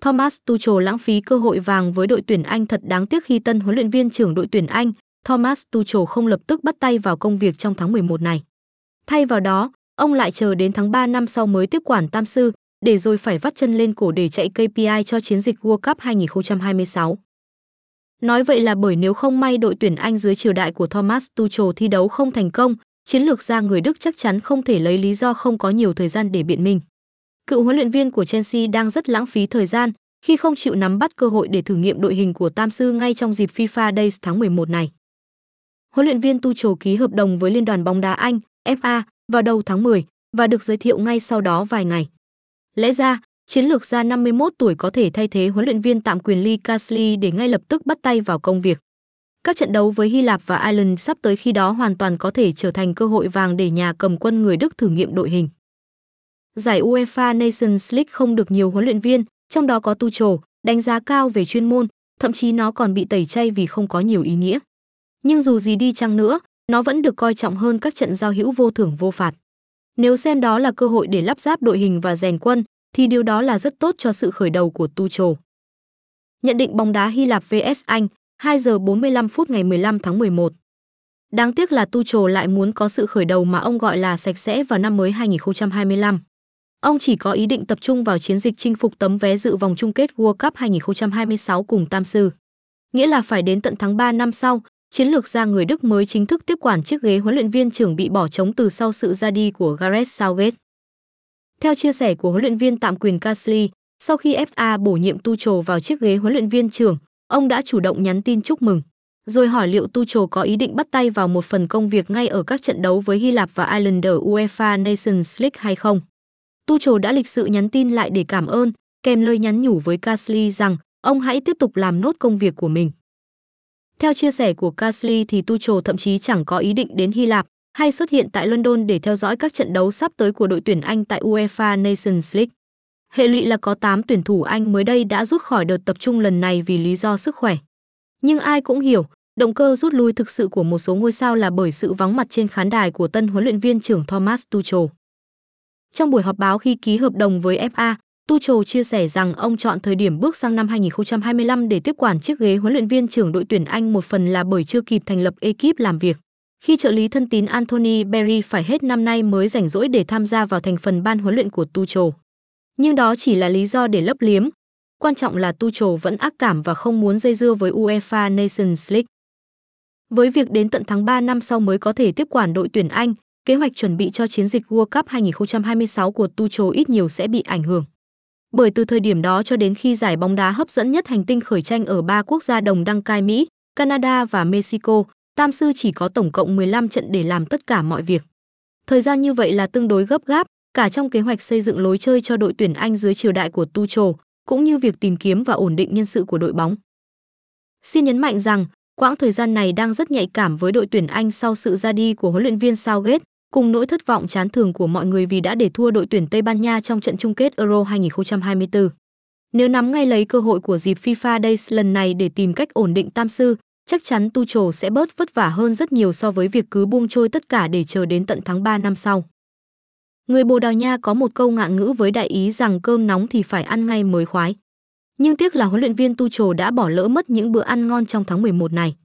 Thomas Tuchel lãng phí cơ hội vàng với đội tuyển Anh. Thật đáng tiếc khi tân huấn luyện viên trưởng đội tuyển Anh, Thomas Tuchel không lập tức bắt tay vào công việc trong tháng 11 này. Thay vào đó, ông lại chờ đến tháng 3 năm sau mới tiếp quản tam sư, để rồi phải vắt chân lên cổ để chạy KPI cho chiến dịch World Cup 2026. Nói vậy là bởi nếu không may đội tuyển Anh dưới triều đại của Thomas Tuchel thi đấu không thành công, chiến lược gia người Đức chắc chắn không thể lấy lý do không có nhiều thời gian để biện minh. Cựu huấn luyện viên của Chelsea đang rất lãng phí thời gian khi không chịu nắm bắt cơ hội để thử nghiệm đội hình của tam sư ngay trong dịp FIFA Days tháng 11 này. Huấn luyện viên Tuchel ký hợp đồng với Liên đoàn bóng đá Anh FA vào đầu tháng 10 và được giới thiệu ngay sau đó vài ngày. Lẽ ra, chiến lược gia 51 tuổi có thể thay thế huấn luyện viên tạm quyền Lee Carsley để ngay lập tức bắt tay vào công việc. Các trận đấu với Hy Lạp và Ireland sắp tới khi đó hoàn toàn có thể trở thành cơ hội vàng để nhà cầm quân người Đức thử nghiệm đội hình. Giải UEFA Nations League không được nhiều huấn luyện viên, trong đó có Tuchel, đánh giá cao về chuyên môn, thậm chí nó còn bị tẩy chay vì không có nhiều ý nghĩa. Nhưng dù gì đi chăng nữa, nó vẫn được coi trọng hơn các trận giao hữu vô thưởng vô phạt. Nếu xem đó là cơ hội để lắp ráp đội hình và rèn quân, thì điều đó là rất tốt cho sự khởi đầu của Tuchel. Nhận định bóng đá Hy Lạp vs Anh, 2 giờ 45 phút ngày 15 tháng 11. Đáng tiếc là Tuchel lại muốn có sự khởi đầu mà ông gọi là sạch sẽ vào năm mới 2025. Ông chỉ có ý định tập trung vào chiến dịch chinh phục tấm vé dự vòng chung kết World Cup 2026 cùng tam sư. Nghĩa là phải đến tận tháng 3 năm sau, chiến lược gia người Đức mới chính thức tiếp quản chiếc ghế huấn luyện viên trưởng bị bỏ trống từ sau sự ra đi của Gareth Southgate. Theo chia sẻ của huấn luyện viên tạm quyền Carsley, sau khi FA bổ nhiệm Tuchel vào chiếc ghế huấn luyện viên trưởng, ông đã chủ động nhắn tin chúc mừng, rồi hỏi liệu Tuchel có ý định bắt tay vào một phần công việc ngay ở các trận đấu với Hy Lạp và Ireland ở UEFA Nations League hay không. Tuchel đã lịch sự nhắn tin lại để cảm ơn, kèm lời nhắn nhủ với Carsley rằng ông hãy tiếp tục làm nốt công việc của mình. Theo chia sẻ của Carsley thì Tuchel thậm chí chẳng có ý định đến Hy Lạp hay xuất hiện tại London để theo dõi các trận đấu sắp tới của đội tuyển Anh tại UEFA Nations League. Hệ lụy là có 8 tuyển thủ Anh mới đây đã rút khỏi đợt tập trung lần này vì lý do sức khỏe. Nhưng ai cũng hiểu, động cơ rút lui thực sự của một số ngôi sao là bởi sự vắng mặt trên khán đài của tân huấn luyện viên trưởng Thomas Tuchel. Trong buổi họp báo khi ký hợp đồng với FA, Tuchel chia sẻ rằng ông chọn thời điểm bước sang năm 2025 để tiếp quản chiếc ghế huấn luyện viên trưởng đội tuyển Anh một phần là bởi chưa kịp thành lập ekip làm việc. Khi trợ lý thân tín Anthony Berry phải hết năm nay mới rảnh rỗi để tham gia vào thành phần ban huấn luyện của Tuchel. Nhưng đó chỉ là lý do để lấp liếm. Quan trọng là Tuchel vẫn ác cảm và không muốn dây dưa với UEFA Nations League. Với việc đến tận tháng 3 năm sau mới có thể tiếp quản đội tuyển Anh, kế hoạch chuẩn bị cho chiến dịch World Cup 2026 của Tuchel ít nhiều sẽ bị ảnh hưởng. Bởi từ thời điểm đó cho đến khi giải bóng đá hấp dẫn nhất hành tinh khởi tranh ở 3 quốc gia đồng đăng cai Mỹ, Canada và Mexico, tam sư chỉ có tổng cộng 15 trận để làm tất cả mọi việc. Thời gian như vậy là tương đối gấp gáp, cả trong kế hoạch xây dựng lối chơi cho đội tuyển Anh dưới triều đại của Tuchel, cũng như việc tìm kiếm và ổn định nhân sự của đội bóng. Xin nhấn mạnh rằng, quãng thời gian này đang rất nhạy cảm với đội tuyển Anh sau sự ra đi của huấn luyện viên Southgate, cùng nỗi thất vọng chán thường của mọi người vì đã để thua đội tuyển Tây Ban Nha trong trận chung kết Euro 2024. Nếu nắm ngay lấy cơ hội của dịp FIFA Days lần này để tìm cách ổn định tam sư, chắc chắn Tuchel sẽ bớt vất vả hơn rất nhiều so với việc cứ buông trôi tất cả để chờ đến tận tháng 3 năm sau. Người Bồ Đào Nha có một câu ngạn ngữ với đại ý rằng cơm nóng thì phải ăn ngay mới khoái. Nhưng tiếc là huấn luyện viên Tuchel đã bỏ lỡ mất những bữa ăn ngon trong tháng 11 này.